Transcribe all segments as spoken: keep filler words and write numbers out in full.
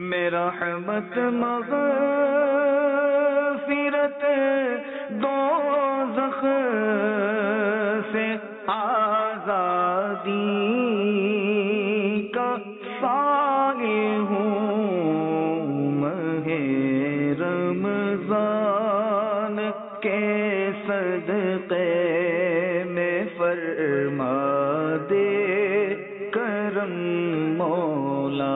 میرا رحمت مغفرت دوزخ سے آزادی کا سائل ہوں، ماہ رمضان کے صدقے میں فرما دے کرم مولا۔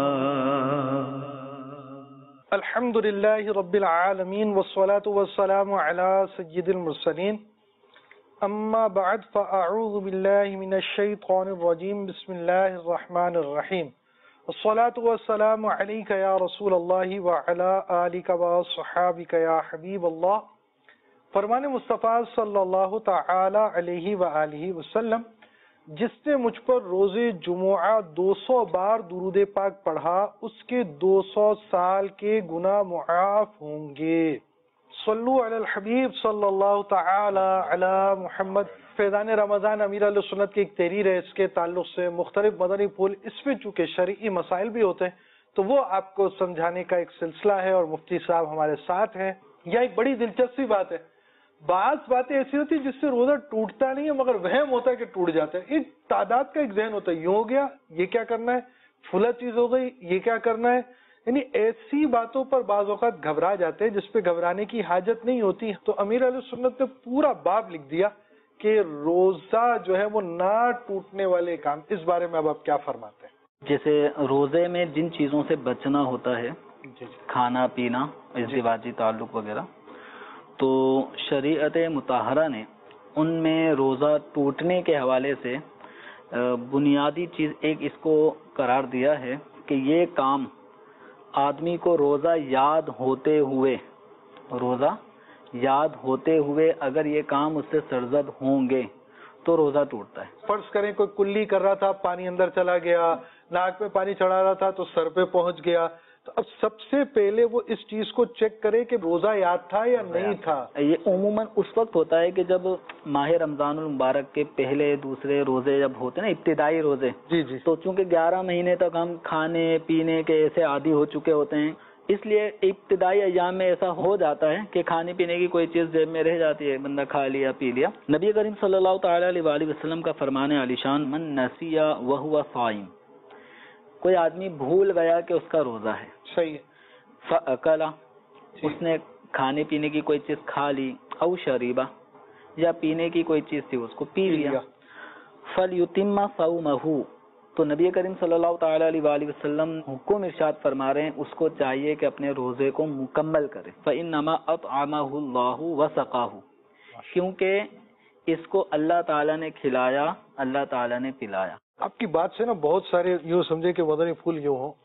الحمد للہ رب العالمین والصلاة والسلام علی سید المرسلین، اما بعد فاعوذ باللہ من الشیطان الرجیم، بسم اللہ الرحمن الرحیم، الصلاة والسلام علیک یا رسول اللہ وعلی آلک وصحابک یا حبیب اللہ۔ فرمان مصطفیٰ صلی اللہ تعالی علیہ وآلہ وسلم، جس نے مجھ پر روز جمعہ دو سو بار درود پاک پڑھا، اس کے دو سو سال کے گناہ معاف ہوں گے۔ صلو علی الحبیب صلی اللہ تعالی علی محمد۔ فیضان رمضان امیر علیہ سنت کی ایک تحریر ہے، اس کے تعلق سے مختلف مدنی پھول، اس میں چونکہ شرعی مسائل بھی ہوتے ہیں تو وہ آپ کو سمجھانے کا ایک سلسلہ ہے، اور مفتی صاحب ہمارے ساتھ ہیں۔ یہ ایک بڑی دلچسپی بات ہے، بعض باتیں ایسی ہوتی ہیں جس سے روزہ ٹوٹتا نہیں ہے مگر وہم ہوتا ہے کہ ٹوٹ جاتا ہے۔ ایک تعداد کا ایک ذہن ہوتا ہے، یوں ہو گیا، یہ کیا کرنا ہے، فلاں چیز ہو گئی، یہ کیا کرنا ہے، یعنی ایسی باتوں پر بعض اوقات گھبرا جاتے ہیں جس پہ گھبرانے کی حاجت نہیں ہوتی۔ تو امیر علیہ سنت نے پورا باب لکھ دیا کہ روزہ جو ہے وہ نہ ٹوٹنے والے کام، اس بارے میں اب آپ کیا فرماتے ہیں؟ جیسے روزے میں جن چیزوں سے بچنا ہوتا ہے، کھانا پینا، ازدواجی تعلق وغیرہ، تو شریعت مطہرہ نے ان میں روزہ ٹوٹنے کے حوالے سے بنیادی چیز ایک اس کو قرار دیا ہے کہ یہ کام آدمی کو روزہ یاد ہوتے ہوئے روزہ یاد ہوتے ہوئے اگر یہ کام اس سے سرزد ہوں گے تو روزہ ٹوٹتا ہے۔ فرض کریں کوئی کلی کر رہا تھا، پانی اندر چلا گیا، ناک میں پانی چڑھا رہا تھا تو سر پہ پہنچ گیا، تو اب سب سے پہلے وہ اس چیز کو چیک کرے کہ روزہ یاد تھا یا نہیں تھا۔ یہ عموماً اس وقت ہوتا ہے کہ جب ماہ رمضان المبارک کے پہلے دوسرے روزے جب ہوتے ہیں نا، ابتدائی روزے، جی جی، تو چونکہ گیارہ مہینے تک ہم کھانے پینے کے ایسے عادی ہو چکے ہوتے ہیں، اس لیے ابتدائی ایام میں ایسا ہو جاتا ہے کہ کھانے پینے کی کوئی چیز جیب میں رہ جاتی ہے، بندہ کھا لیا پی لیا۔ نبی کریم صلی اللہ تعالی علیہ وآلہ وسلم کا فرمان عالی شان، من نسی وہو صائم، کوئی آدمی بھول گیا کہ اس کا روزہ ہے، صحیح ہے، فاکلا، اس نے کھانے پینے کی کوئی چیز کھا لی، او شریبا، یا پینے کی کوئی چیز تھی اس کو پی لیا، فلیتم صومہ، تو نبی کریم صلی اللہ تعالی علیہ وآلہ وسلم حکم ارشاد فرما رہے ہیں اس کو چاہیے کہ اپنے روزے کو مکمل کرے، فإنما اطعمہ اللہ وسقاہ، کیونکہ اس کو اللہ تعالیٰ نے کھلایا، اللہ تعالیٰ نے پلایا۔ آپ کی بات سے نا بہت سارے یوں سمجھے کہ مدنی پھول یوں ہوں،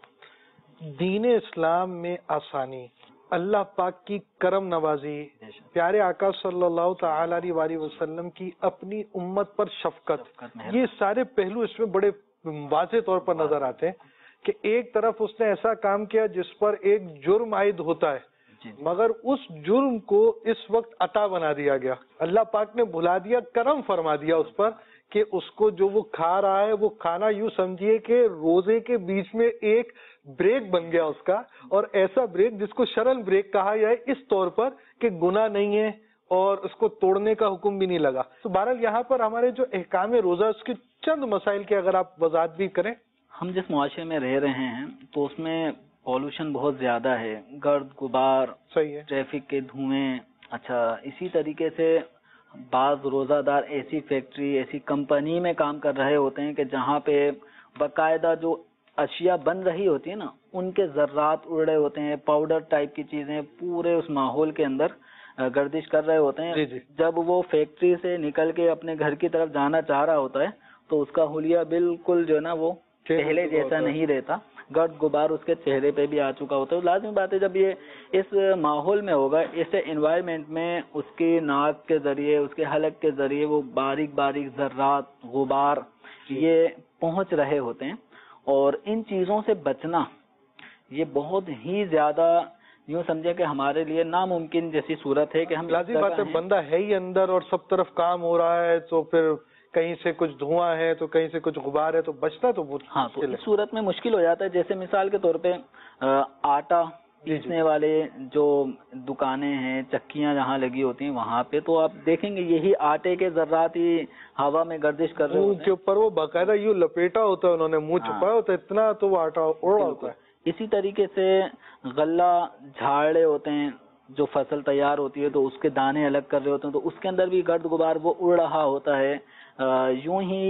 دین اسلام میں آسانی، اللہ پاک کی کرم نوازی، پیارے آقا صلی اللہ تعالی علیہ وآلہ وسلم کی اپنی امت پر شفقت، یہ سارے پہلو اس میں بڑے واضح طور پر نظر آتے ہیں کہ ایک طرف اس نے ایسا کام کیا جس پر ایک جرم عائد ہوتا ہے، مگر اس جرم کو اس وقت عطا بنا دیا گیا، اللہ پاک نے بھلا دیا، کرم فرما دیا اس پر کہ اس کو جو وہ کھا رہا ہے وہ کھانا یوں سمجھیے کہ روزے کے بیچ میں ایک بریک بن گیا اس کا، اور ایسا بریک جس کو شرن بریک کہا جائے، اس طور پر کہ گناہ نہیں ہے اور اس کو توڑنے کا حکم بھی نہیں لگا۔ تو بہرحال یہاں پر ہمارے جو احکام روزہ اس کے چند مسائل کی اگر آپ وضاحت بھی کریں۔ ہم جس معاشرے میں رہ رہے ہیں تو اس میں پولوشن بہت زیادہ ہے، گرد غبار، صحیح ہے، ٹریفک کے دھوئیں، اچھا اسی طریقے سے بعض روزہ دار ایسی فیکٹری ایسی کمپنی میں کام کر رہے ہوتے ہیں کہ جہاں پہ باقاعدہ جو اشیاء بن رہی ہوتی ہیں نا ان کے ذرات اڑ رہے ہوتے ہیں، پاؤڈر ٹائپ کی چیزیں پورے اس ماحول کے اندر گردش کر رہے ہوتے ہیں۔ جی جی، جب وہ فیکٹری سے نکل کے اپنے گھر کی طرف جانا چاہ رہا ہوتا ہے تو اس کا حلیہ بالکل جو ہے نا وہ پہلے جیسا نہیں رہتا، گرد غبار اس کے چہرے پہ بھی آ چکا ہوتا ہے۔ لازمی بات ہے جب یہ اس ماحول میں ہوگا، اس انوائرمنٹ میں اس کی ناک کے ذریعے اس کے حلق کے ذریعے وہ باریک باریک ذرات غبار یہ پہنچ رہے ہوتے ہیں، اور ان چیزوں سے بچنا یہ بہت ہی زیادہ یوں سمجھے کہ ہمارے لیے ناممکن جیسی صورت ہے کہ ہم لازمی بات ہے، بندہ ہے ہی اندر اور سب طرف کام ہو رہا ہے تو پھر کہیں سے کچھ دھواں ہے تو کہیں سے کچھ غبار ہے، تو بچنا تو بہت ہاں تو مشکل ہے۔ اس صورت میں مشکل ہو جاتا ہے. جیسے مثال کے طور پہ آٹا پیسنے والے جو دکانیں ہیں، چکیاں جہاں لگی ہوتی ہیں وہاں پہ تو آپ دیکھیں گے یہی آٹے کے ذرات ہی ہوا میں گردش کر رہے منہ ہوتے کے ہیں. اوپر وہ باقاعدہ یوں لپیٹا ہوتا ہے، انہوں نے منہ چھپایا ہوتا ہے اتنا، تو وہ آٹا اڑ رہا ہوتا ہے. اسی طریقے سے غلہ جھاڑ رہے ہوتے ہیں، جو فصل تیار ہوتی ہے تو اس کے دانے الگ کر رہے ہوتے ہیں، تو اس کے اندر بھی گرد غبار وہ اڑ رہا ہوتا ہے. یوں ہی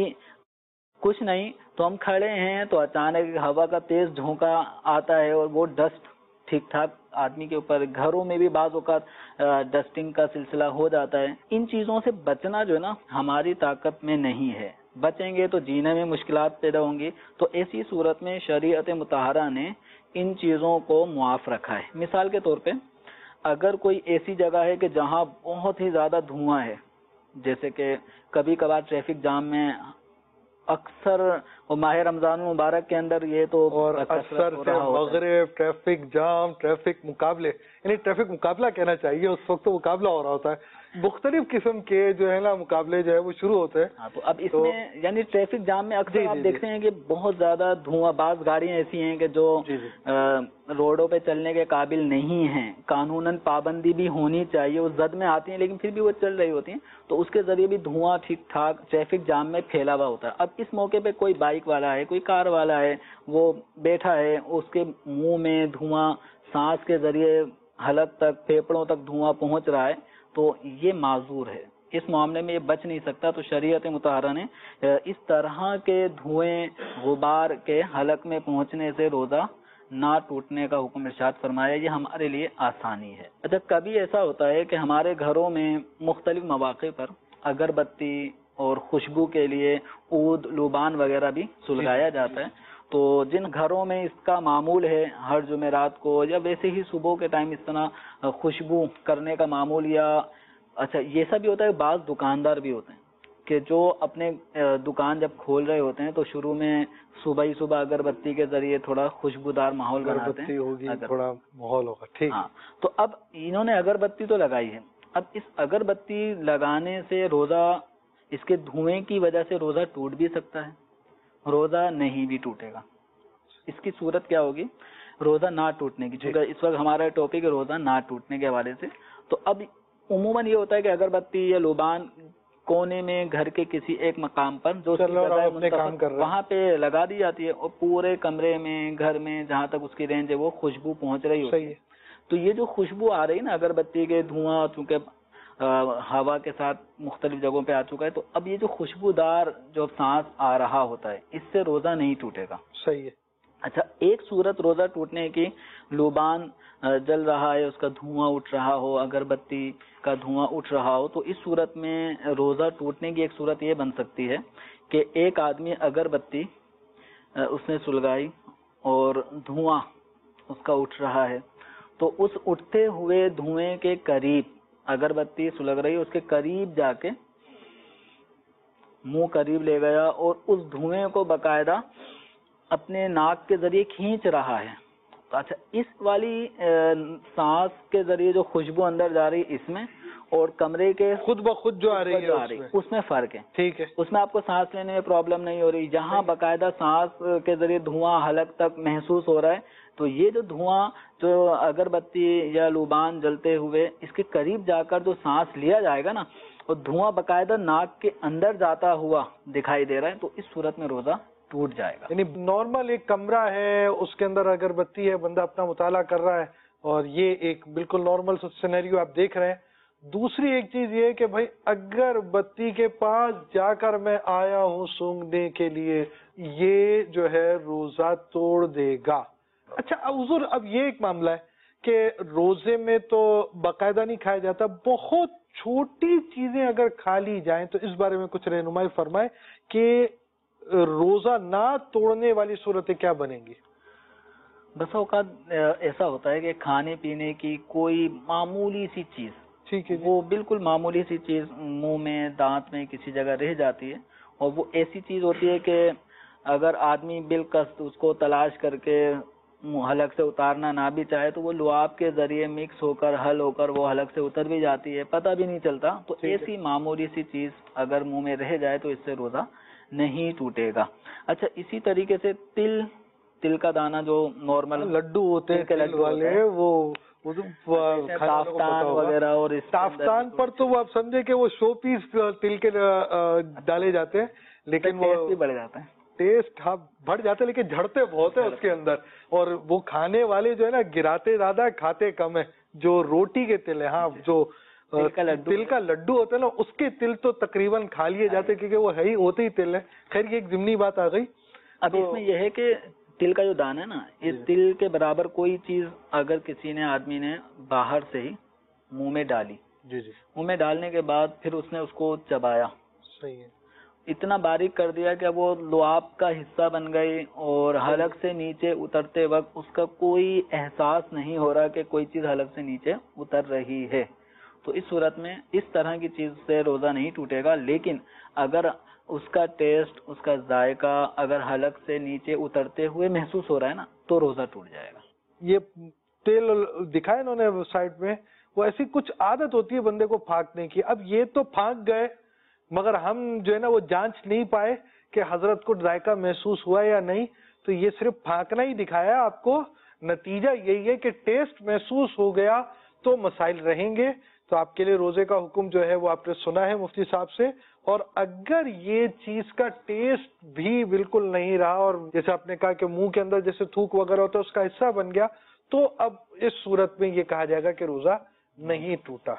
کچھ نہیں تو ہم کھڑے ہیں تو اچانک ہوا کا تیز جھونکا آتا ہے اور وہ ڈسٹ ٹھیک ٹھاک آدمی کے اوپر، گھروں میں بھی بعض اوقات ڈسٹنگ کا سلسلہ ہو جاتا ہے. ان چیزوں سے بچنا جو ہے نا ہماری طاقت میں نہیں ہے. بچیں گے تو جینے میں مشکلات پیدا ہوں گی. تو ایسی صورت میں شریعت مطہرہ نے ان چیزوں کو معاف رکھا ہے. مثال کے طور پہ اگر کوئی ایسی جگہ ہے کہ جہاں بہت ہی زیادہ دھواں ہے، جیسے کہ کبھی کبھار ٹریفک جام میں اکثر ماہ رمضان مبارک کے اندر یہ تو اور اکثر سے مغرب ٹریفک جام، ٹریفک مقابلے، یعنی ٹریفک مقابلہ کہنا چاہیے، اس وقت تو مقابلہ ہو رہا ہوتا ہے، مختلف قسم کے جو ہے نا مقابلے جو ہے وہ شروع ہوتے ہیں. ہاں تو اب اس میں یعنی ٹریفک جام میں اکثر آپ دیکھتے ہیں کہ بہت زیادہ دھواں، بعض گاڑیاں ایسی ہیں کہ جو روڈوں پہ چلنے کے قابل نہیں ہیں، قانوناً پابندی بھی ہونی چاہیے، وہ زد میں آتی ہیں لیکن پھر بھی وہ چل رہی ہوتی ہیں، تو اس کے ذریعے بھی دھواں ٹھیک ٹھاک ٹریفک جام میں پھیلا ہوا ہوتا ہے. اب اس موقع پہ کوئی بائک والا ہے، کوئی کار والا ہے، وہ بیٹھا ہے، اس کے منہ میں دھواں سانس کے ذریعے حلق تک، پھیپڑوں تک دھواں پہنچ رہا ہے، تو یہ معذور ہے. اس معاملے میں یہ بچ نہیں سکتا. تو شریعت مطہرہ نے اس طرح کے دھوئیں غبار کے حلق میں پہنچنے سے روزہ نہ ٹوٹنے کا حکم ارشاد فرمایا. یہ ہمارے لیے آسانی ہے. اچھا کبھی ایسا ہوتا ہے کہ ہمارے گھروں میں مختلف مواقع پر اگربتی اور خوشبو کے لیے عود، لوبان وغیرہ بھی سلگایا جاتا ہے. تو جن گھروں میں اس کا معمول ہے ہر جمعرات کو یا ویسے ہی صبح کے ٹائم اس طرح خوشبو کرنے کا معمول، یا اچھا یہ سب بھی ہوتا ہے، بعض دکاندار بھی ہوتے ہیں کہ جو اپنے دکان جب کھول رہے ہوتے ہیں تو شروع میں صبح ہی صبح اگربتی کے ذریعے تھوڑا خوشبودار ماحول بناتے ہیں، ہوگی تھوڑا ماحول ہوگا. ٹھیک. ہاں تو اب انہوں نے اگربتی تو لگائی ہے. اب اس اگربتی لگانے سے روزہ، اس کے دھوئیں کی وجہ سے روزہ ٹوٹ بھی سکتا ہے، روزہ نہیں بھی ٹوٹے گا. اس کی صورت کیا ہوگی؟ روزہ نہ ٹوٹنے کی. چونکہ اس وقت ہمارا ٹاپک ہے روزہ نہ ٹوٹنے کے حوالے سے. تو اب عموماً یہ ہوتا ہے کہ اگربتی یا لوبان کونے میں گھر کے کسی ایک مقام پر جو وہاں پہ لگا دی جاتی ہے، اور پورے کمرے میں، گھر میں جہاں تک اس کی رینج ہے وہ خوشبو پہنچ رہی ہوتی ہے. تو یہ جو خوشبو آ رہی ہے نا اگربتی کے دھواں، چونکہ ہوا کے ساتھ مختلف جگہوں پہ آ چکا ہے، تو اب یہ جو خوشبودار جو سانس آ رہا ہوتا ہے اس سے روزہ نہیں ٹوٹے گا. صحیح ہے. اچھا ایک صورت روزہ ٹوٹنے کی، لوبان جل رہا ہے، اس کا دھواں اٹھ رہا ہو، اگربتی کا دھواں اٹھ رہا ہو، تو اس صورت میں روزہ ٹوٹنے کی ایک صورت یہ بن سکتی ہے کہ ایک آدمی اگربتی اس نے سلگائی اور دھواں اس کا اٹھ رہا ہے، تو اس اٹھتے ہوئے دھوئیں کے قریب اگربتی سلگ رہی ہے، اس کے قریب جا کے منہ قریب لے گیا اور اس دھوئیں کو باقاعدہ اپنے ناک کے ذریعے کھینچ رہا ہے. اچھا اس والی سانس کے ذریعے جو خوشبو اندر جا رہی اس میں، اور کمرے کے خود بخود جو آ رہی ہے اس میں فرق ہے. ٹھیک ہے. اس میں آپ کو سانس لینے میں پرابلم نہیں ہو رہی. جہاں باقاعدہ سانس کے ذریعے دھواں حلق تک محسوس ہو رہا ہے، تو یہ جو دھواں جو اگربتی یا لوبان جلتے ہوئے اس کے قریب جا کر جو سانس لیا جائے گا نا، اور دھواں باقاعدہ ناک کے اندر جاتا ہوا دکھائی دے رہا ہے، تو اس صورت میں روزہ ٹوٹ جائے گا. یعنی نارمل ایک کمرہ ہے، اس کے اندر اگربتی ہے، بندہ اپنا مطالعہ کر رہا ہے، اور یہ ایک بالکل نارمل سینیریو آپ دیکھ رہے ہیں. دوسری ایک چیز یہ کہ بھائی اگربتی کے پاس جا کر میں آیا ہوں سونگنے کے لیے، یہ جو ہے روزہ توڑ دے گا. اچھا حضور اب یہ ایک معاملہ ہے کہ روزے میں تو باقاعدہ نہیں کھایا جاتا، بہت چھوٹی چیزیں اگر کھا لی جائیں تو اس بارے میں کچھ رہنمائی فرمائے کہ روزہ نہ توڑنے والی صورتیں کیا بنیں گی؟ بس اوقات ایسا ہوتا ہے کہ کھانے پینے کی کوئی معمولی سی چیز، ٹھیک ہے، وہ بالکل معمولی سی چیز منہ میں، دانت میں کسی جگہ رہ جاتی ہے، اور وہ ایسی چیز ہوتی ہے کہ اگر آدمی بالقصد اس کو تلاش کر کے حلق سے اتارنا نہ بھی چاہے تو وہ لعاب کے ذریعے مکس ہو کر حل ہو کر وہ حلق سے اتر بھی جاتی ہے، پتہ بھی نہیں چلتا. تو ایسی معمولی سی چیز اگر منہ میں رہ جائے تو اس سے روزہ نہیں ٹوٹے گا. اچھا اسی طریقے سے تل تل کا دانہ جو نارمل لڈو ہوتے ہیں تل والے، وہ تافتان وغیرہ، اور تافتان پر تو وہ آپ سمجھے کہ وہ شو پیس تل کے ڈالے جاتے ہیں، لیکن وہ بھی بڑھ جاتا ہے، ٹیسٹ ہاں بڑھ جاتے ہیں، لیکن جھڑتے بہت ہے اس کے اندر. اور وہ کھانے والے جو ہے نا گراتے زیادہ کھاتے کم ہے. جو روٹی کے تل ہے، ہاں جو تل کا لڈو ہوتا ہے نا اس کے تل تو تقریباً کھا لیے جاتے کیونکہ وہ ہے ہی ہوتے ہی تل ہے. خیر یہ ایک ضمنی بات آ گئی. اب اس میں یہ ہے کہ تل کا جو دانہ ہے نا، اس تل کے برابر کوئی چیز اگر کسی نے آدمی نے باہر سے ہی منہ میں ڈالی، جی جی منہ میں ڈالنے کے بعد پھر اس نے اس کو چبایا، صحیح ہے، اتنا باریک کر دیا کہ وہ لعاب کا حصہ بن گئی اور حلق سے نیچے اترتے وقت اس کا کوئی احساس نہیں ہو رہا کہ کوئی چیز حلق سے نیچے اتر رہی ہے، تو اس صورت میں اس طرح کی چیز سے روزہ نہیں ٹوٹے گا. لیکن اگر اس کا ٹیسٹ، اس کا ذائقہ اگر حلق سے نیچے اترتے ہوئے محسوس ہو رہا ہے نا تو روزہ ٹوٹ جائے گا. یہ تیل دکھائے انہوں نے سائٹ میں، وہ ایسی کچھ عادت ہوتی ہے بندے کو پھانکنے کی. اب یہ تو پھانک گئے مگر ہم جو ہے نا وہ جانچ نہیں پائے کہ حضرت کو ذائقہ محسوس ہوا یا نہیں، تو یہ صرف پھانکنا ہی دکھایا آپ کو. نتیجہ یہی ہے کہ ٹیسٹ محسوس ہو گیا تو مسائل رہیں گے. تو آپ کے لیے روزے کا حکم جو ہے وہ آپ نے سنا ہے مفتی صاحب سے. اور اگر یہ چیز کا ٹیسٹ بھی بالکل نہیں رہا اور جیسے آپ نے کہا کہ منہ کے اندر جیسے تھوک وغیرہ ہوتا ہے اس کا حصہ بن گیا، تو اب اس صورت میں یہ کہا جائے گا کہ روزہ نہیں ٹوٹا.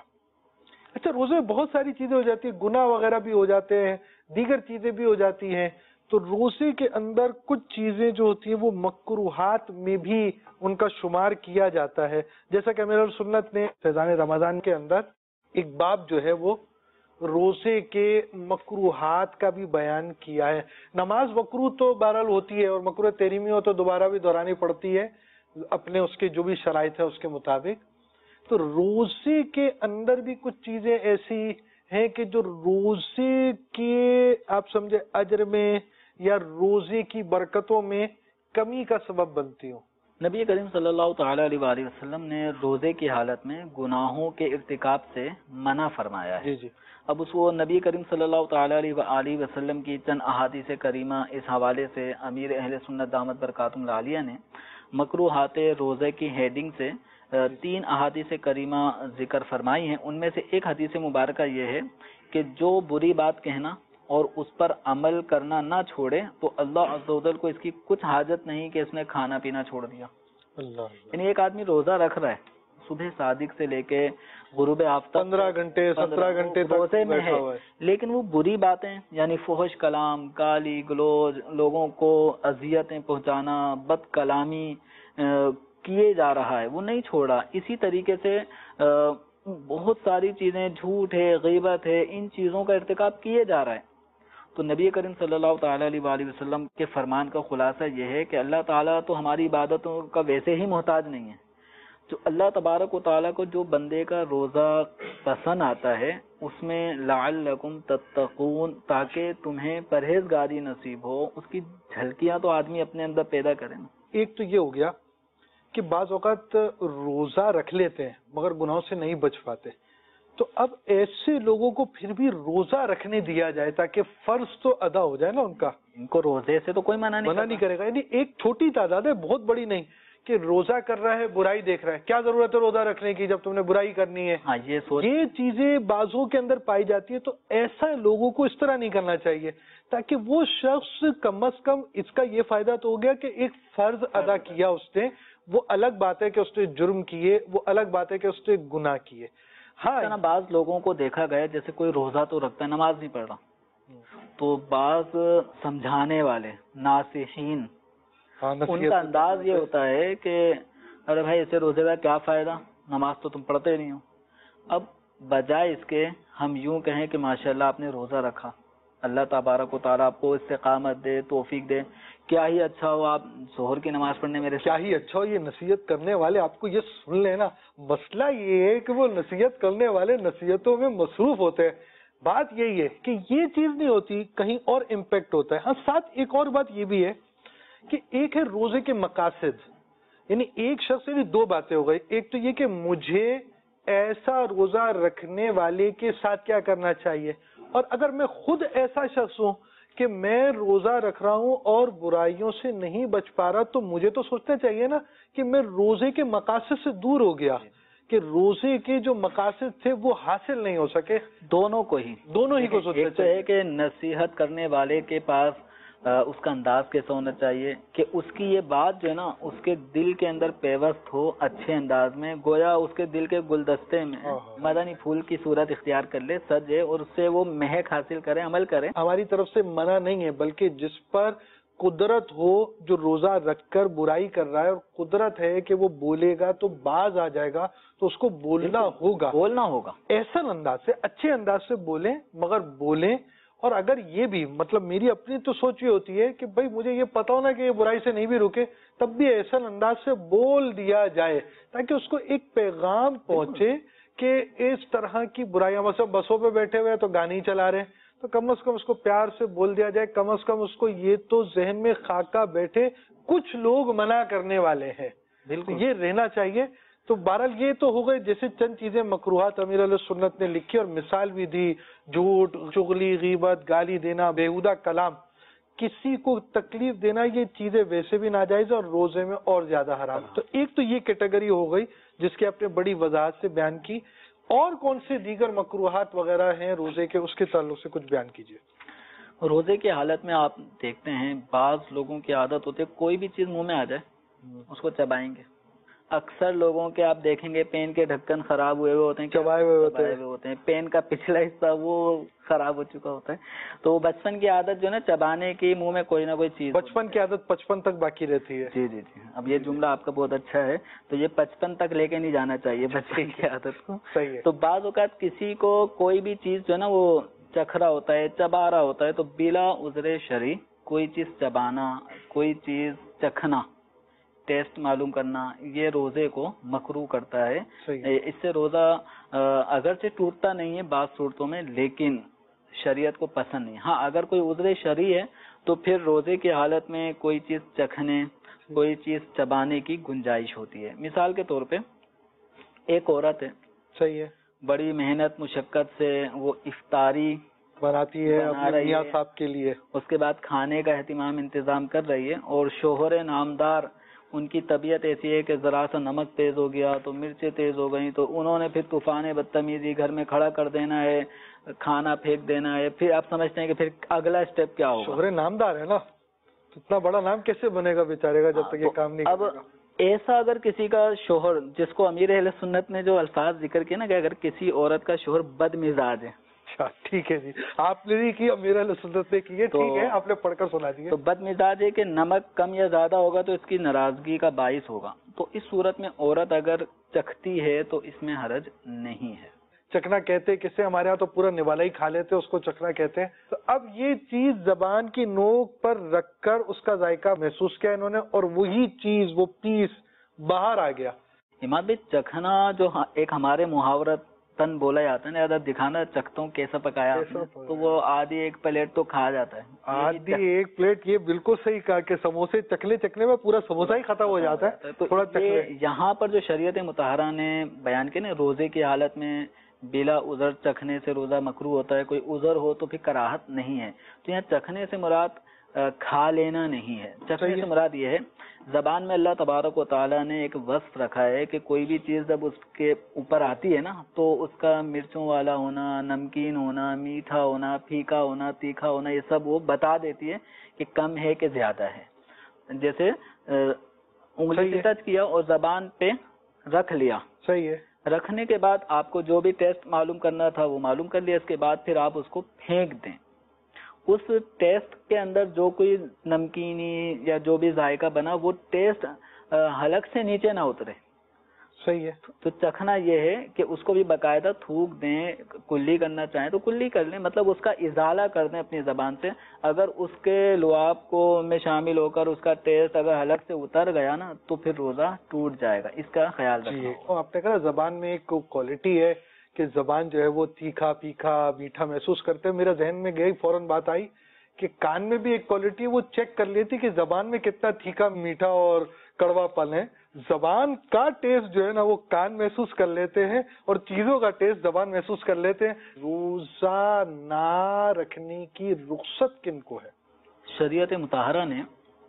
اچھا روزے میں بہت ساری چیزیں ہو جاتی ہیں، گناہ وغیرہ بھی ہو جاتے ہیں، دیگر چیزیں بھی ہو جاتی ہیں. تو روزے کے اندر کچھ چیزیں جو ہوتی ہیں وہ مکروہات میں بھی ان کا شمار کیا جاتا ہے. جیسا کہ امیر سنت نے فیضان رمضان کے اندر ایک باب جو ہے وہ روزے کے مکروہات کا بھی بیان کیا ہے. نماز مکروہ تو بہرحال ہوتی ہے اور مکروہ تحریمی ہو تو دوبارہ بھی دہرانی پڑتی ہے اپنے اس کے جو بھی شرائط ہے اس کے مطابق. تو روزے کے اندر بھی کچھ چیزیں ایسی ہیں کہ جو روزے کے آپ سمجھے اجر میں یا روزے کی برکتوں میں کمی کا سبب بنتی ہوں. نبی کریم صلی اللہ تعالی علیہ وآلہ وسلم نے روزے کی حالت میں گناہوں کے ارتکاب سے منع فرمایا ہے. جی جی اب اس وہ نبی کریم صلی اللہ تعالی علیہ وآلہ وسلم کی چند احادیث کریمہ اس حوالے سے امیر اہل سنت دامت برکاتہم العالیہ نے مکروہات روزے کی ہیڈنگ سے تین احادیث کریمہ ذکر فرمائی ہیں. ان میں سے ایک حدیث مبارکہ یہ ہے کہ جو بری بات کہنا اور اس پر عمل کرنا نہ چھوڑے تو اللہ عز و جل کو اس کی کچھ حاجت نہیں کہ اس نے کھانا پینا چھوڑ دیا. اللہ یعنی ایک آدمی روزہ رکھ رہا ہے صبح صادق سے لے کے غروب آفتاب پندرہ گھنٹے سترہ گھنٹے روزے میں ہے، لیکن وہ بری باتیں یعنی فحش کلام، گالی گلوچ، لوگوں کو اذیتیں پہنچانا، بد کلامی کیے جا رہا ہے، وہ نہیں چھوڑا. اسی طریقے سے بہت ساری چیزیں، جھوٹ ہے، غیبت ہے، ان چیزوں کا ارتکاب کیے جا رہا ہے. تو نبی کریم صلی اللہ تعالی علیہ وآلہ وسلم کے فرمان کا خلاصہ یہ ہے کہ اللہ تعالیٰ تو ہماری عبادتوں کا ویسے ہی محتاج نہیں ہے. جو اللہ تبارک و تعالیٰ کو جو بندے کا روزہ پسند آتا ہے اس میں لعلکم تتقون، تاکہ تمہیں پرہیزگاری نصیب ہو، اس کی جھلکیاں تو آدمی اپنے اندر پیدا کرے نا. ایک تو یہ ہو گیا کہ بعض اوقات روزہ رکھ لیتے ہیں مگر گناہوں سے نہیں بچ پاتے، تو اب ایسے لوگوں کو پھر بھی روزہ رکھنے دیا جائے تاکہ فرض تو ادا ہو جائے نا ان کا. ان کو روزے سے تو کوئی منع نہیں منع نہیں کرے گا. یعنی ایک چھوٹی تعداد ہے، بہت بڑی نہیں، کہ روزہ کر رہا ہے برائی دیکھ رہا ہے، کیا ضرورت ہے روزہ رکھنے کی جب تم نے برائی کرنی ہے. ہاں یہ سوچ یہ چیزیں بعضوں کے اندر پائی جاتی ہے. تو ایسا لوگوں کو اس طرح نہیں کرنا چاہیے تاکہ وہ شخص کم از کم اس کا یہ فائدہ تو ہو گیا کہ ایک فرض ادا کیا اس نے. وہ الگ بات ہے کہ اس نے جرم کیے، وہ الگ بات ہے کہ اس نے گناہ کیے. ہاں بعض لوگوں کو دیکھا گیا جیسے کوئی روزہ تو رکھتا ہے، نماز نہیں پڑھ رہا، تو بعض سمجھانے والے ناصحین ان کا انداز یہ ہوتا ہے کہ ارے بھائی اسے روزے کا کیا فائدہ، نماز تو تم پڑھتے نہیں ہو. اب بجائے اس کے ہم یوں کہیں کہ ماشاءاللہ آپ نے روزہ رکھا، اللہ تبارک و تعالیٰ آپ کو استقامت دے، توفیق دے، کیا ہی اچھا ہو آپ ظہر کی نماز پڑھنے میرے کیا ہی اچھا ہو. یہ نصیحت کرنے والے آپ کو یہ سن لینا، مسئلہ یہ ہے کہ وہ نصیحت کرنے والے نصیحتوں میں مصروف ہوتے ہیں. بات یہی ہے کہ یہ چیز نہیں ہوتی، کہیں اور امپیکٹ ہوتا ہے. ہاں ساتھ ایک اور بات یہ بھی ہے کہ ایک ہے روزے کے مقاصد، یعنی ایک شخص سے بھی دو باتیں ہو گئی. ایک تو یہ کہ مجھے ایسا روزہ رکھنے والے کے ساتھ کیا کرنا چاہیے, اور اگر میں خود ایسا شخص ہوں کہ میں روزہ رکھ رہا ہوں اور برائیوں سے نہیں بچ پا رہا, تو مجھے تو سوچنا چاہیے نا کہ میں روزے کے مقاصد سے دور ہو گیا, کہ روزے کے جو مقاصد تھے وہ حاصل نہیں ہو سکے. دونوں کو ہی دونوں ہی کو سوچنا ایک تو چاہیے. ہے کہ نصیحت کرنے والے کے پاس اس کا انداز کیسا ہونا چاہیے کہ اس کی یہ بات جو ہے نا اس کے دل کے اندر پیوست ہو اچھے انداز میں, گویا اس کے دل کے گلدستے میں مدنی پھول کی صورت اختیار کر لے, سجے اور اس سے وہ مہک حاصل کرے, عمل کرے. ہماری طرف سے منع نہیں ہے, بلکہ جس پر قدرت ہو, جو روزہ رکھ کر برائی کر رہا ہے اور قدرت ہے کہ وہ بولے گا تو باز آ جائے گا, تو اس کو بولنا ہوگا بولنا ہوگا احسن انداز سے, اچھے انداز سے بولیں, مگر بولیں. اور اگر یہ بھی مطلب میری اپنی تو سوچ یہ ہوتی ہے کہ بھائی مجھے یہ پتا ہونا کہ یہ برائی سے نہیں بھی رکے, تب بھی احسن انداز سے بول دیا جائے تاکہ اس کو ایک پیغام پہنچے کہ اس طرح کی برائیاں, مثلا بسوں پہ بیٹھے ہوئے تو گانے ہی چلا رہے, تو کم از کم اس کو پیار سے بول دیا جائے, کم از کم اس کو یہ تو ذہن میں خاکہ بیٹھے کچھ لوگ منع کرنے والے ہیں, بالکل یہ رہنا چاہیے. تو بہرحال یہ تو ہو گئے جیسے چند چیزیں مکروہات امیر علیہ سنت نے لکھی اور مثال بھی دی, جھوٹ, چغلی, غیبت, گالی دینا, بیہودہ کلام, کسی کو تکلیف دینا, یہ چیزیں ویسے بھی ناجائز اور روزے میں اور زیادہ حرام. تو ایک تو یہ کیٹیگری ہو گئی جس کی آپ نے بڑی وضاحت سے بیان کی. اور کون سے دیگر مکروہات وغیرہ ہیں روزے کے, اس کے تعلق سے کچھ بیان کیجیے. روزے کی حالت میں آپ دیکھتے ہیں بعض لوگوں کی عادت ہوتی ہے کوئی بھی چیز منہ میں آ جائے اس کو چبائیں گے. اکثر لوگوں کے آپ دیکھیں گے پین کے ڈھکن خراب ہوئے ہوئے ہوتے ہیں, چبائے ہوئے ہوتے ہیں, ہوتے ہیں پین کا پچھلا حصہ وہ خراب ہو چکا ہوتا ہے. تو بچپن کی عادت جو ہے نا چبانے کی, منہ میں کوئی نہ کوئی چیز, بچپن کی عادت بچپن تک باقی رہتی ہے. جی جی جی اب یہ جملہ آپ کا بہت اچھا ہے, تو یہ بچپن تک لے کے نہیں جانا چاہیے بچے کی عادت کو. صحیح ہے. تو بعض اوقات کسی کو کوئی بھی چیز جو ہے نا وہ چکھ رہا ہوتا ہے, چبا رہا ہوتا ہے, تو بلا عذر شرعی کوئی چیز چبانا, کوئی چیز چکھنا, ٹیسٹ معلوم کرنا, یہ روزے کو مکروہ کرتا ہے. اس سے روزہ اگرچہ ٹوٹتا نہیں ہے بعض صورتوں میں, لیکن شریعت کو پسند نہیں. ہاں اگر کوئی عذر شرعی ہے تو پھر روزے کی حالت میں کوئی چیز چکھنے, کوئی چیز چبانے کی گنجائش ہوتی ہے. مثال کے طور پہ ایک عورت ہے, صحیح ہے, بڑی محنت مشقت سے وہ افطاری بناتی ہے اپنے میاں صاحب کے لیے, اس کے بعد کھانے کا اہتمام انتظام کر رہی ہے, اور شوہر نامدار ان کی طبیعت ایسی ہے کہ ذرا سا نمک تیز ہو گیا تو مرچیں تیز ہو گئیں, تو انہوں نے پھر طوفان بدتمیزی گھر میں کھڑا کر دینا ہے, کھانا پھینک دینا ہے. پھر آپ سمجھتے ہیں کہ پھر اگلا اسٹیپ کیا ہوگا. شوہر نامدار ہے نا, اتنا بڑا نام کیسے بنے گا بیچارے گا جب تک یہ کام نہیں اب ایسا اگر کسی کا شوہر, جس کو امیر اہل سنت نے جو الفاظ ذکر کیے نا کہ اگر کسی عورت کا شوہر بد مزاج ہے, ٹھیک ہے جی, آپ نے نہیں کی, میرا سنت نے کی ہے, ٹھیک ہے, آپ نے پڑھ کر سنا دیے. تو بد مزاج ہے کہ نمک کم یا زیادہ ہوگا تو اس کی ناراضگی کا باعث ہوگا, تو اس صورت میں عورت اگر چکھتی ہے تو اس میں حرج نہیں ہے. چکنا کہتے کسے, ہمارے ہاں تو پورا نوالا ہی کھا لیتے, اس کو چکنا کہتے ہیں. تو اب یہ چیز زبان کی نوک پر رکھ کر اس کا ذائقہ محسوس کیا انہوں نے, اور وہی چیز وہ پیس باہر آ گیا. امام بھائی چکھنا جو ایک ہمارے محاورت تن بولا جاتا ہے نا, دکھانا چکھتا ہوں کیسا پکایا, تو وہ آدھی ایک پلیٹ تو کھا جاتا ہے. آدھی ایک پلیٹ, یہ بالکل صحیح کہا کہ سموسے چکھنے چکھنے میں پورا سموسا ہی ختم ہو جاتا ہے. تو تھوڑا یہاں پر جو شریعت مطہرہ نے بیان کیا نا, روزے کی حالت میں بلا عذر چکھنے سے روزہ مکروہ ہوتا ہے, کوئی عذر ہو تو پھر کراہت نہیں ہے. تو یہاں چکھنے سے مراد کھا لینا نہیں ہے, چکھنے سے مراد یہ ہے زبان میں اللہ تبارک و تعالیٰ نے ایک وصف رکھا ہے کہ کوئی بھی چیز جب اس کے اوپر آتی ہے نا تو اس کا مرچوں والا ہونا, نمکین ہونا, میٹھا ہونا, پھیکا ہونا, تیکھا ہونا, یہ سب وہ بتا دیتی ہے کہ کم ہے کہ زیادہ ہے. جیسے انگلی سے ٹچ کیا اور زبان پہ رکھ لیا, صحیح ہے, رکھنے کے بعد آپ کو جو بھی ٹیسٹ معلوم کرنا تھا وہ معلوم کر لیا, اس کے بعد پھر آپ اس کو پھینک دیں. اس ٹیسٹ کے اندر جو کوئی نمکینی یا جو بھی ذائقہ بنا وہ ٹیسٹ حلق سے نیچے نہ اترے. صحیح ہے. تو چکھنا یہ ہے کہ اس کو بھی باقاعدہ تھوک دیں, کلی کرنا چاہیں تو کلی کر لیں, مطلب اس کا ازالہ کر دیں اپنی زبان سے. اگر اس کے لعاب کو میں شامل ہو کر اس کا ٹیسٹ اگر حلق سے اتر گیا نا تو پھر روزہ ٹوٹ جائے گا, اس کا خیال رکھیں. آپ نے کہا زبان میں ایک کوالٹی ہے کہ زبان جو ہے وہ تیکھا پھیکا میٹھا محسوس کرتے ہیں. میرا ذہن میں گئی فوراً بات آئی کہ کان میں بھی ایک کوالٹی ہے, وہ چیک کر لیتی کہ زبان میں کتنا تیکھا میٹھا اور کڑوا پن ہے. زبان کا ٹیسٹ جو ہے نا وہ کان محسوس کر لیتے ہیں اور چیزوں کا ٹیسٹ زبان محسوس کر لیتے ہیں. روزہ نہ رکھنے کی رخصت کن کو ہے؟ شریعت مطہرہ نے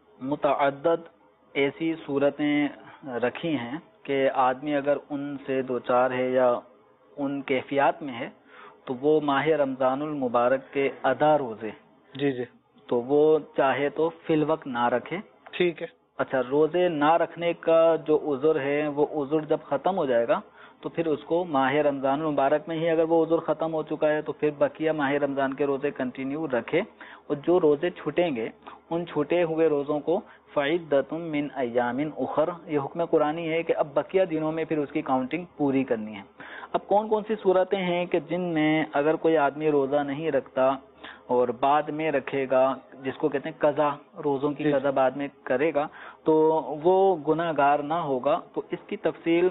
متعدد ایسی صورتیں رکھی ہیں کہ آدمی اگر ان سے دوچار ہے یا ان کیفیات میں ہے تو وہ ماہ رمضان المبارک کے ادا روزے جی جی تو وہ چاہے تو فی الوقت نہ رکھے. ٹھیک ہے. اچھا، روزے نہ رکھنے کا جو عذر ہے وہ عذر جب ختم ہو جائے گا تو پھر اس کو ماہ رمضان المبارک میں ہی اگر وہ عذر ختم ہو چکا ہے تو پھر بقیہ ماہ رمضان کے روزے کنٹینیو رکھے. اور جو روزے چھوٹیں گے ان چھوٹے ہوئے روزوں کو فعدۃ من ایام اخر، یہ حکم قرآنی ہے کہ اب بقیہ دنوں میں پھر اس کی کاؤنٹنگ پوری کرنی ہے. اب کون کون سی صورتیں ہیں کہ جن میں اگر کوئی آدمی روزہ نہیں رکھتا اور بعد میں رکھے گا، جس کو کہتے ہیں قضا، روزوں کی قضا بعد میں کرے گا تو وہ گناہ گار نہ ہوگا. تو اس کی تفصیل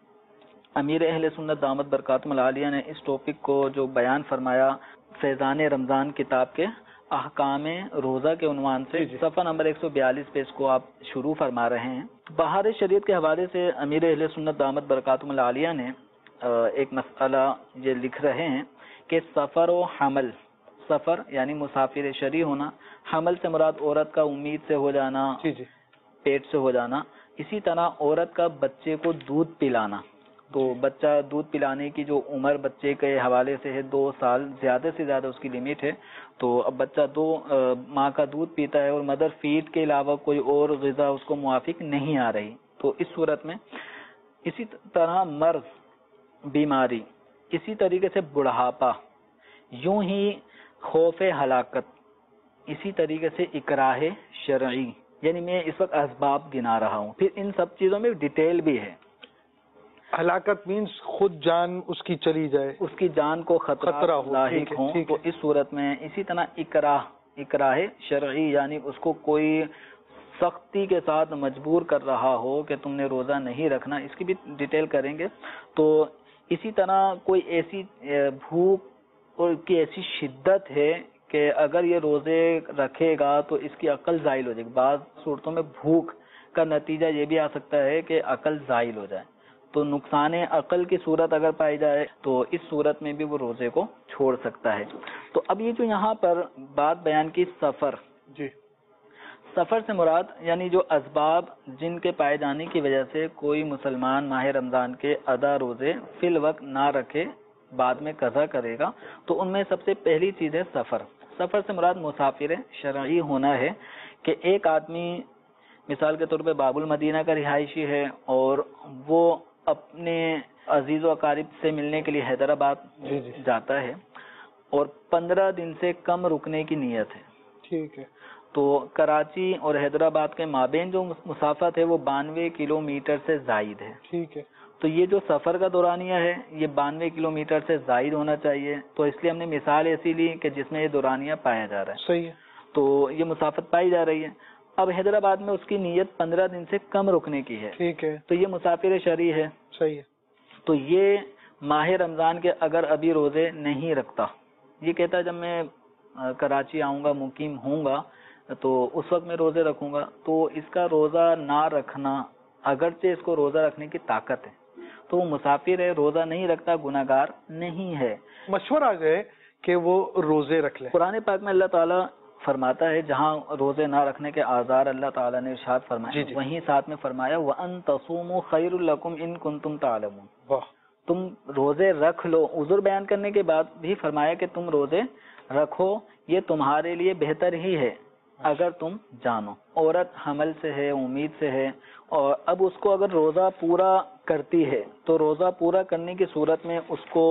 امیر اہل سنت دامت برکاتہم العالیہ نے اس ٹاپک کو جو بیان فرمایا فیضان رمضان کتاب کے احکام روزہ کے عنوان سے صفحہ نمبر ایک سو بیالیس پہ اس کو آپ شروع فرما رہے ہیں. بہار شریعت کے حوالے سے امیر اہل سنت دامت برکاتہم العالیہ نے ایک مسئلہ یہ لکھ رہے ہیں کہ سفر و حمل، سفر یعنی مسافر شرعی ہونا، حمل سے مراد عورت کا امید سے ہو جانا، جی جی پیٹ سے ہو جانا، اسی طرح عورت کا بچے کو دودھ پلانا. تو بچہ دودھ پلانے کی جو عمر بچے کے حوالے سے ہے دو سال، زیادہ سے زیادہ اس کی لمٹ ہے. تو اب بچہ دو ماں کا دودھ پیتا ہے اور مدر فیڈ کے علاوہ کوئی اور غذا اس کو موافق نہیں آ رہی، تو اس صورت میں اسی طرح مرض، بیماری، اسی طریقے سے بڑھاپا، یوں ہی خوف ہلاکت، اسی طریقے سے اکراہ شرعی، یعنی میں اس وقت اسباب گنا رہا ہوں، پھر ان سب چیزوں میں ڈیٹیل بھی ہے. ہلاکت مینس خود جان اس کی چلی جائے، اس کی جان کو خطرہ, خطرہ ہو لاحق ہوں، تو اس صورت میں اسی طرح اکراہ اکراہ شرعی یعنی اس کو کوئی سختی کے ساتھ مجبور کر رہا ہو کہ تم نے روزہ نہیں رکھنا، اس کی بھی ڈیٹیل کریں گے. تو اسی طرح کوئی ایسی بھوک اور کی ایسی شدت ہے کہ اگر یہ روزے رکھے گا تو اس کی عقل زائل ہو جائے گی. بعض صورتوں میں بھوک کا نتیجہ یہ بھی آ سکتا ہے کہ عقل زائل ہو جائے، تو نقصان عقل کی صورت اگر پائی جائے تو اس صورت میں بھی وہ روزے کو چھوڑ سکتا ہے. تو اب یہ جو یہاں پر بات بیان کی سفر، جی سفر سے مراد یعنی جو اسباب جن کے پائے جانے کی وجہ سے کوئی مسلمان ماہ رمضان کے ادا روزے فی الوقت نہ رکھے، بعد میں قضا کرے گا، تو ان میں سب سے پہلی چیز ہے سفر. سفر سے مراد مسافر شرعی ہونا ہے کہ ایک آدمی مثال کے طور پہ باب المدینہ کا رہائشی ہے اور وہ اپنے عزیز و اقارب سے ملنے کے لیے حیدرآباد جی جی جاتا ہے اور پندرہ دن سے کم رکنے کی نیت ہے. ٹھیک ہے. تو کراچی اور حیدرآباد کے مابین جو مسافت ہے وہ بانوے کلو میٹر سے زائد ہے. ٹھیک ہے. تو یہ جو سفر کا دورانیہ ہے یہ بانوے کلو میٹر سے زائد ہونا چاہیے. تو اس لیے ہم نے مثال ایسی لی کہ جس میں یہ دورانیہ پایا جا رہا ہے. صحیح ہے. تو یہ مسافت پائی جا رہی ہے. اب حیدرآباد میں اس کی نیت پندرہ دن سے کم رکنے کی ہے. ٹھیک ہے. تو یہ مسافر شرعی ہے. صحیح ہے. تو یہ ماہ رمضان کے اگر ابھی روزے نہیں رکھتا، یہ کہتا جب میں کراچی آؤں گا، مقیم ہوں گا تو اس وقت میں روزے رکھوں گا، تو اس کا روزہ نہ رکھنا اگرچہ اس کو روزہ رکھنے کی طاقت ہے تو وہ مسافر ہے، روزہ نہیں رکھتا، گناہ گار نہیں ہے. مشورہ ہے کہ وہ روزے رکھ لے. قرآن پاک میں اللہ تعالیٰ فرماتا ہے جہاں روزے نہ رکھنے کے آزار اللہ تعالیٰ نے ارشاد فرمایا، جی جی. وہیں ساتھ میں فرمایا وَأَن تَصُومُوا خَيْرٌ لَكُمْ إِن كُنتُمْ تَعْلَمُونَ. واہ. تم روزے رکھ لو. عذر بیان کرنے کے بعد بھی فرمایا کہ تم روزے رکھو، یہ تمہارے لیے بہتر ہی ہے اگر تم جانو. عورت حمل سے ہے، امید سے ہے، اور اب اس کو اگر روزہ پورا کرتی ہے تو روزہ پورا کرنے کی صورت میں اس کو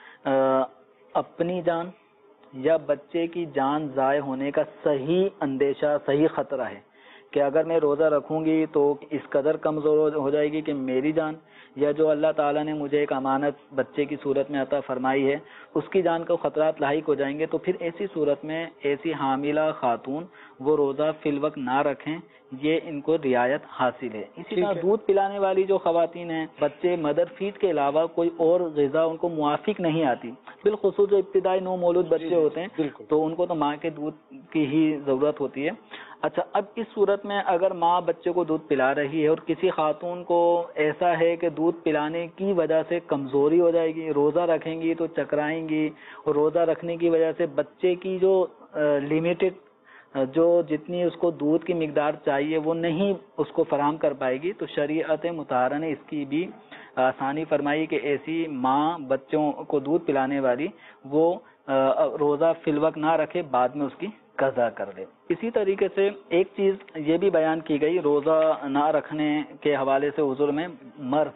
اپنی جان یا بچے کی جان ضائع ہونے کا صحیح اندیشہ، صحیح خطرہ ہے کہ اگر میں روزہ رکھوں گی تو اس قدر کمزور ہو جائے گی کہ میری جان یا جو اللہ تعالیٰ نے مجھے ایک امانت بچے کی صورت میں عطا فرمائی ہے اس کی جان کو خطرات لاحق ہو جائیں گے. تو پھر ایسی صورت میں ایسی حاملہ خاتون وہ روزہ فی الوقت نہ رکھیں، یہ ان کو رعایت حاصل ہے. اسی طرح دودھ پلانے والی جو خواتین ہیں، بچے مدر فیڈ کے علاوہ کوئی اور غذا ان کو موافق نہیں آتی، بالخصوص جو ابتدائی نو مولود بچے ہوتے ہیں تو ان کو تو ماں کے دودھ کی ہی ضرورت ہوتی ہے. اچھا، اب اس صورت میں اگر ماں بچے کو دودھ پلا رہی ہے اور کسی خاتون کو ایسا ہے کہ دودھ پلانے کی وجہ سے کمزوری ہو جائے گی، روزہ رکھیں گی تو چکرائیں گی، اور روزہ رکھنے کی وجہ سے بچے کی جو لمیٹڈ جو جتنی اس کو دودھ کی مقدار چاہیے وہ نہیں اس کو فراہم کر پائے گی، تو شریعت مطہرہ نے اس کی بھی آسانی فرمائی کہ ایسی ماں بچوں کو دودھ پلانے والی وہ روزہ فی الوقت نہ رکھے، بعد میں اس کی قضا کر دے۔ اسی طریقے سے ایک چیز یہ بھی بیان کی گئی روزہ نہ رکھنے کے حوالے سے حضور میں، مرض۔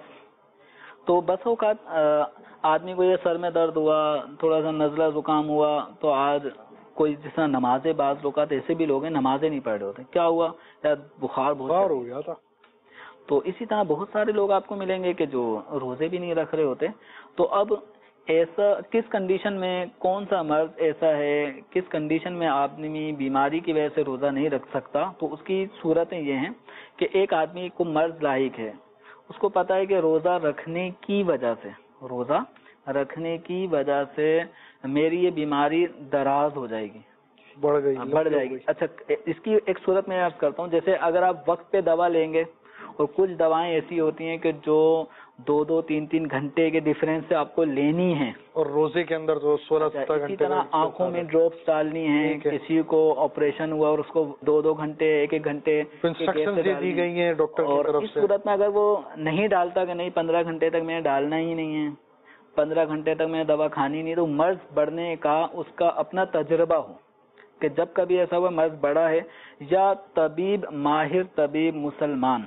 تو بس اوقات آدمی کو یہ سر میں درد ہوا، تھوڑا سا نزلہ زکام ہوا، تو آج کوئی جس طرح نمازیں، بعض اوقات ایسے بھی لوگ ہیں نمازیں نہیں پڑھ رہے ہوتے، کیا ہوا یار بخار بخار ہو گیا تھا۔ تو اسی طرح بہت سارے لوگ آپ کو ملیں گے کہ جو روزے بھی نہیں رکھ رہے ہوتے۔ تو اب ایسا کس کنڈیشن میں، کون سا مرض ایسا ہے، کس کنڈیشن میں آدمی بیماری کی وجہ سے روزہ نہیں رکھ سکتا، تو اس کی صورتیں یہ ہیں کہ ایک آدمی کو مرض لاحق ہے، اس کو پتہ ہے کہ روزہ رکھنے کی وجہ سے روزہ رکھنے کی وجہ سے میری یہ بیماری دراز ہو جائے گی، بڑھ گئی بڑھ جائے گی۔ اچھا، اس کی ایک صورت میں عرض کرتا ہوں، جیسے اگر آپ وقت پہ دوا لیں گے، اور کچھ دوائیں ایسی ہوتی ہیں کہ جو دو دو تین تین گھنٹے کے ڈیفرنس سے آپ کو لینی ہیں، اور روزے کے اندر تو سولہ سترہ گھنٹے، اسی طرح آنکھوں میں ڈراپس ڈالنی ہیں، کسی کو آپریشن ہوا اور اس کو دو دو گھنٹے ایک ایک گھنٹے انسٹرکشن دے دی گئی ہیں ڈاکٹر کی طرف سے۔ اس صورت میں اگر وہ نہیں ڈالتا کہ نہیں پندرہ گھنٹے تک میں ڈالنا ہی نہیں ہے، پندرہ گھنٹے تک میں دوا کھانی نہیں، تو مرض بڑھنے کا اس کا اپنا تجربہ ہو کہ جب کبھی ایسا ہوا مرض بڑا ہے، یا طبیب ماہر طبیب مسلمان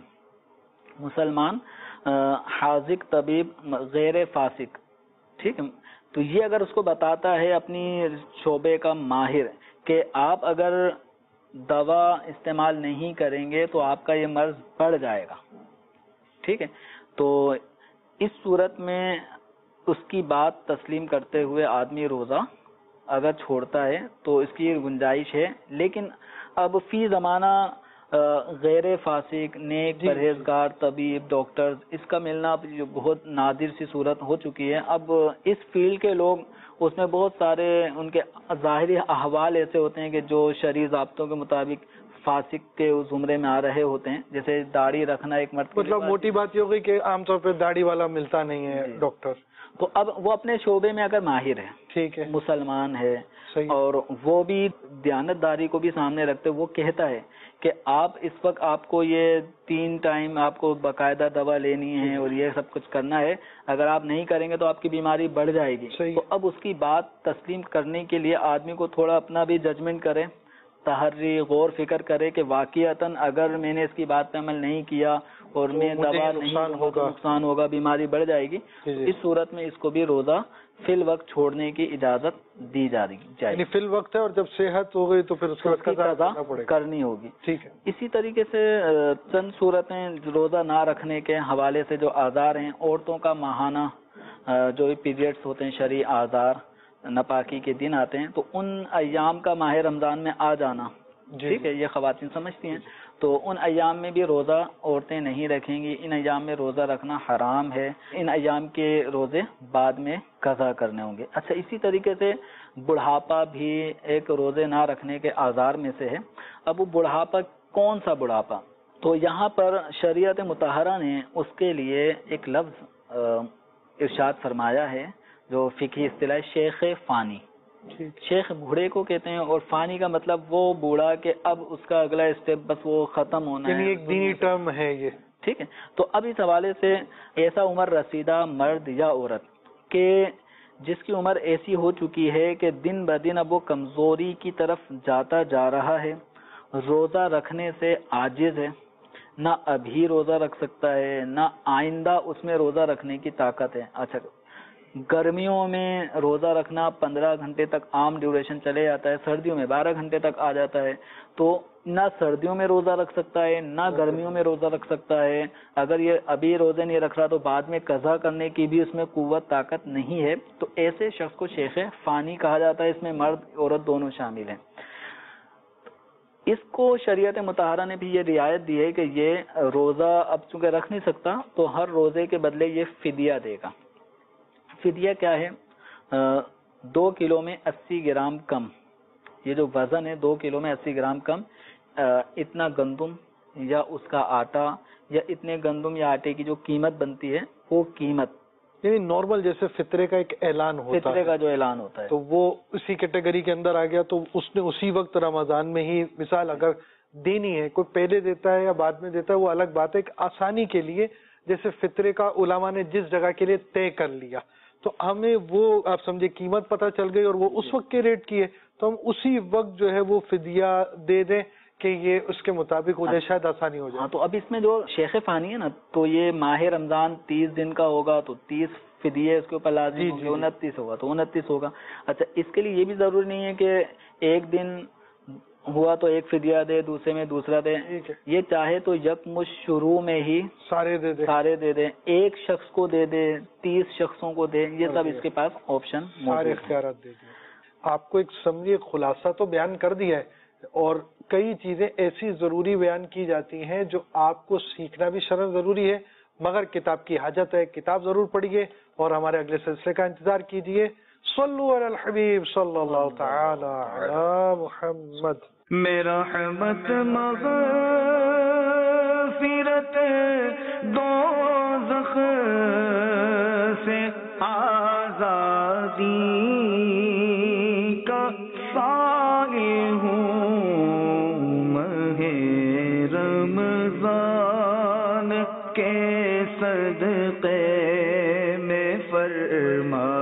مسلمان حاذق طبیب غیر فاسق، ٹھیک ہے، تو یہ اگر اس کو بتاتا ہے اپنی شعبے کا ماہر کہ آپ اگر دوا استعمال نہیں کریں گے تو آپ کا یہ مرض بڑھ جائے گا، ٹھیک ہے، تو اس صورت میں اس کی بات تسلیم کرتے ہوئے آدمی روزہ اگر چھوڑتا ہے تو اس کی گنجائش ہے، لیکن اب فی زمانہ غیر فاسق نیک پرہیزگار طبیب ڈاکٹر اس کا ملنا بہت نادر سی صورت ہو چکی ہے۔ اب اس فیلڈ کے لوگ اس میں بہت سارے ان کے ظاہری احوال ایسے ہوتے ہیں کہ جو شرعی ضابطوں کے مطابق فاسق کے اس زمرے میں آ رہے ہوتے ہیں، جیسے داڑھی رکھنا ایک مرتبہ، مطلب موٹی بات یہ ہوگی کہ عام طور پہ داڑھی والا ملتا نہیں ہے ڈاکٹر، تو اب وہ اپنے شعبے میں اگر ماہر ہے، ٹھیک ہے، مسلمان ہے، اور وہ بھی دیانتداری کو بھی سامنے رکھتے، وہ کہتا ہے کہ آپ اس وقت آپ کو یہ تین ٹائم آپ کو باقاعدہ دوا لینی ہے اور یہ سب کچھ کرنا ہے، اگر آپ نہیں کریں گے تو آپ کی بیماری بڑھ جائے گی، تو اب اس کی بات تسلیم کرنے کے لیے آدمی کو تھوڑا اپنا بھی ججمنٹ کرے، تحری غور فکر کرے کہ واقعتاً اگر میں نے اس کی بات پہ عمل نہیں کیا اور میں دوا نہیں لوں تو نقصان ہوگا، بیماری بڑھ جائے گی، اس صورت میں اس کو بھی روزہ فی الوقت چھوڑنے کی اجازت دی جا رہی ہے، فی الوقت ہے، اور جب صحت ہو گئی تو پھر اس کی قضا کرنی ہوگی، ٹھیک ہے۔ اسی طریقے سے چند صورتیں روزہ نہ رکھنے کے حوالے سے جو آزار ہیں، عورتوں کا ماہانہ جو پیریڈس ہوتے ہیں، شرعی آزار ناپاکی کے دن آتے ہیں، تو ان ایام کا ماہ رمضان میں آ جانا، ٹھیک ہے، یہ خواتین سمجھتی ہیں، تو ان ایام میں بھی روزہ عورتیں نہیں رکھیں گی، ان ایام میں روزہ رکھنا حرام ہے، ان ایام کے روزے بعد میں قضا کرنے ہوں گے۔ اچھا، اسی طریقے سے بڑھاپا بھی ایک روزے نہ رکھنے کے آزار میں سے ہے۔ اب وہ بڑھاپا کون سا بڑھاپا؟ تو یہاں پر شریعت مطہرہ نے اس کے لیے ایک لفظ ارشاد فرمایا ہے جو فقہی اصطلاح شیخ فانی، شیخ بوڑھے کو کہتے ہیں، اور فانی کا مطلب وہ بوڑھا کہ اب اس کا اگلا اسٹیپ بس وہ ختم ہونا ہے، یعنی ایک دینی ٹرم ہے یہ، ٹھیک ہے۔ تو اب اس حوالے سے ایسا عمر رسیدہ مرد یا عورت کہ جس کی عمر ایسی ہو چکی ہے کہ دن بدن اب وہ کمزوری کی طرف جاتا جا رہا ہے، روزہ رکھنے سے عاجز ہے، نہ ابھی روزہ رکھ سکتا ہے نہ آئندہ اس میں روزہ رکھنے کی طاقت ہے۔ اچھا، گرمیوں میں روزہ رکھنا پندرہ گھنٹے تک عام ڈیوریشن چلے جاتا ہے، سردیوں میں بارہ گھنٹے تک آ جاتا ہے، تو نہ سردیوں میں روزہ رکھ سکتا ہے نہ گرمیوں میں روزہ رکھ سکتا ہے۔ اگر یہ ابھی روزے نہیں رکھ رہا تو بعد میں قضا کرنے کی بھی اس میں قوت طاقت نہیں ہے، تو ایسے شخص کو شیخ فانی کہا جاتا ہے، اس میں مرد عورت دونوں شامل ہیں۔ اس کو شریعت مطہرہ نے بھی یہ رعایت دی ہے کہ یہ روزہ اب چونکہ رکھ نہیں سکتا تو ہر روزے کے بدلے یہ فدیہ دے گا۔ فدیہ کیا ہے؟ دو کلو میں اسی گرام کم، یہ جو وزن ہے دو کلو میں اسی گرام کم، اتنا گندم یا اس کا آٹا یا اتنے گندم یا آٹے کی جو قیمت بنتی ہے وہ قیمت یعنی نارمل جیسے فطرے کا ایک اعلان ہوتا ہے, فطرے کا جو اعلان ہوتا ہے تو وہ اسی کیٹیگری کے اندر آ گیا. تو اس نے اسی وقت رمضان میں ہی مثال اگر دینی ہے, کوئی پہلے دیتا ہے یا بعد میں دیتا ہے وہ الگ بات ہے. ایک آسانی کے لیے جیسے فطرے کا علماء نے جس جگہ کے لیے طے کر لیا تو ہمیں وہ آپ سمجھے قیمت پتہ چل گئی اور وہ اس وقت کے ریٹ کی ہے تو ہم اسی وقت جو ہے وہ فدیہ دے دیں کہ یہ اس کے مطابق ہو جائے, شاید آسانی ہو جائے. ہاں تو اب اس میں جو شیخ فانی ہے نا, تو یہ ماہ رمضان تیس دن کا ہوگا تو تیس فدیے اس کے اوپر لازم ہوں گے, انتیس ہوگا تو انتیس ہوگا. اچھا اس کے لیے یہ بھی ضروری نہیں ہے کہ ایک دن ہوا تو ایک فدیہ دے, دوسرے میں دوسرا دے. یہ چاہے تو یکم شروع میں ہی سارے دے دے سارے دے دے, ایک شخص کو دے دے, تیس شخصوں کو دے, یہ سب اس کے پاس آپشن سارے اختیارات دے دیں. آپ کو ایک سمجھے خلاصہ تو بیان کر دیا ہے اور کئی چیزیں ایسی ضروری بیان کی جاتی ہیں جو آپ کو سیکھنا بھی شرعاً ضروری ہے, مگر کتاب کی حاجت ہے. کتاب ضرور پڑھیے اور ہمارے اگلے سلسلے کا انتظار کیجیے. صلو علی الحبیب صلی اللہ تعالی علی محمد. میرا رحمت مغفرت دوزخ سے آزادی کا سائل ہوں, ماہ رمضان کے صدقے میں فرما